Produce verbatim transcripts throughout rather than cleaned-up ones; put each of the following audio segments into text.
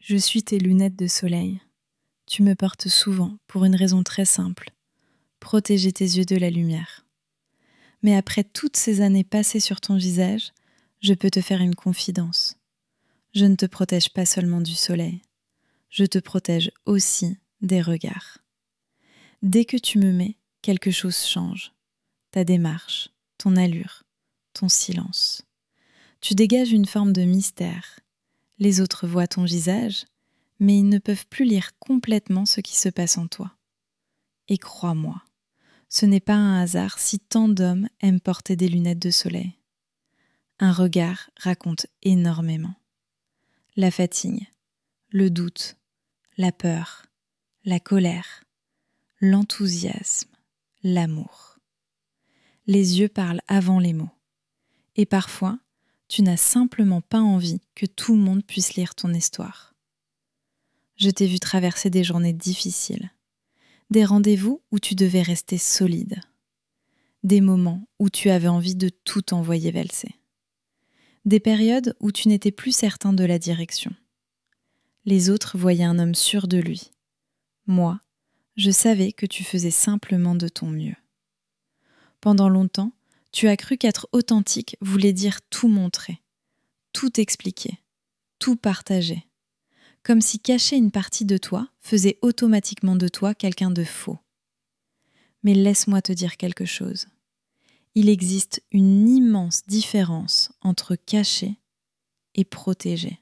Je suis tes lunettes de soleil. Tu me portes souvent pour une raison très simple, protéger tes yeux de la lumière. Mais après toutes ces années passées sur ton visage, je peux te faire une confidence. Je ne te protège pas seulement du soleil, je te protège aussi des regards. Dès que tu me mets, quelque chose change. Ta démarche, ton allure, ton silence. Tu dégages une forme de mystère. Les autres voient ton visage, mais ils ne peuvent plus lire complètement ce qui se passe en toi. Et crois-moi, ce n'est pas un hasard si tant d'hommes aiment porter des lunettes de soleil. Un regard raconte énormément. La fatigue, le doute, la peur, la colère, l'enthousiasme, l'amour. Les yeux parlent avant les mots. Et parfois, tu n'as simplement pas envie que tout le monde puisse lire ton histoire. Je t'ai vu traverser des journées difficiles, des rendez-vous où tu devais rester solide, des moments où tu avais envie de tout envoyer valser, des périodes où tu n'étais plus certain de la direction. Les autres voyaient un homme sûr de lui. Moi, je savais que tu faisais simplement de ton mieux. Pendant longtemps, tu as cru qu'être authentique voulait dire tout montrer, tout expliquer, tout partager. Comme si cacher une partie de toi faisait automatiquement de toi quelqu'un de faux. Mais laisse-moi te dire quelque chose. Il existe une immense différence entre cacher et protéger.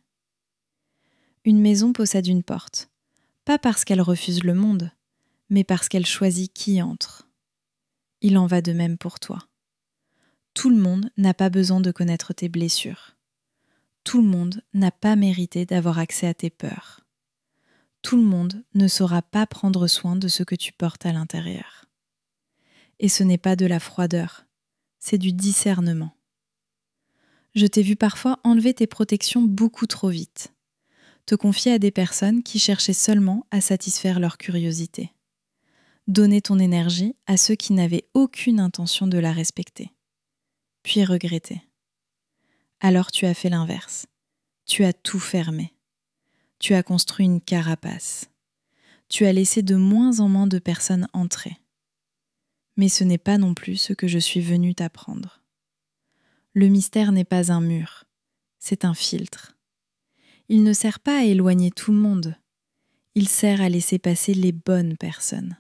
Une maison possède une porte, pas parce qu'elle refuse le monde, mais parce qu'elle choisit qui entre. Il en va de même pour toi. Tout le monde n'a pas besoin de connaître tes blessures. Tout le monde n'a pas mérité d'avoir accès à tes peurs. Tout le monde ne saura pas prendre soin de ce que tu portes à l'intérieur. Et ce n'est pas de la froideur, c'est du discernement. Je t'ai vu parfois enlever tes protections beaucoup trop vite, te confier à des personnes qui cherchaient seulement à satisfaire leur curiosité, donner ton énergie à ceux qui n'avaient aucune intention de la respecter, puis regretter. Alors tu as fait l'inverse, tu as tout fermé. Tu as construit une carapace. Tu as laissé de moins en moins de personnes entrer. Mais ce n'est pas non plus ce que je suis venue t'apprendre. Le mystère n'est pas un mur, c'est un filtre. Il ne sert pas à éloigner tout le monde. Il sert à laisser passer les bonnes personnes.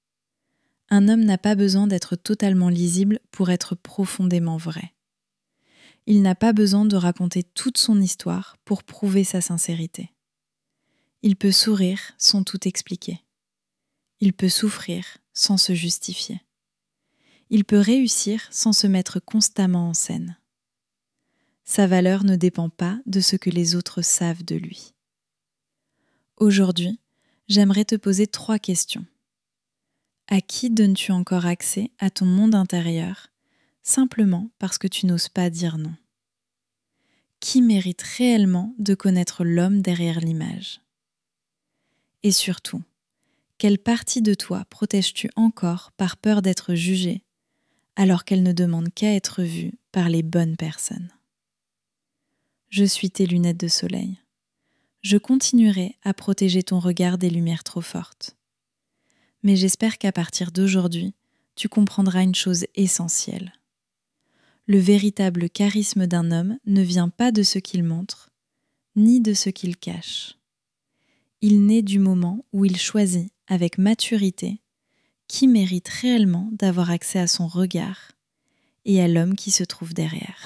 Un homme n'a pas besoin d'être totalement lisible pour être profondément vrai. Il n'a pas besoin de raconter toute son histoire pour prouver sa sincérité. Il peut sourire sans tout expliquer. Il peut souffrir sans se justifier. Il peut réussir sans se mettre constamment en scène. Sa valeur ne dépend pas de ce que les autres savent de lui. Aujourd'hui, j'aimerais te poser trois questions. À qui donnes-tu encore accès à ton monde intérieur, simplement parce que tu n'oses pas dire non? Qui mérite réellement de connaître l'homme derrière l'image? Et surtout, quelle partie de toi protèges-tu encore par peur d'être jugée, alors qu'elle ne demande qu'à être vue par les bonnes personnes? Je suis tes lunettes de soleil. Je continuerai à protéger ton regard des lumières trop fortes. Mais j'espère qu'à partir d'aujourd'hui, tu comprendras une chose essentielle. Le véritable charisme d'un homme ne vient pas de ce qu'il montre, ni de ce qu'il cache. Il naît du moment où il choisit, avec maturité, qui mérite réellement d'avoir accès à son regard et à l'homme qui se trouve derrière.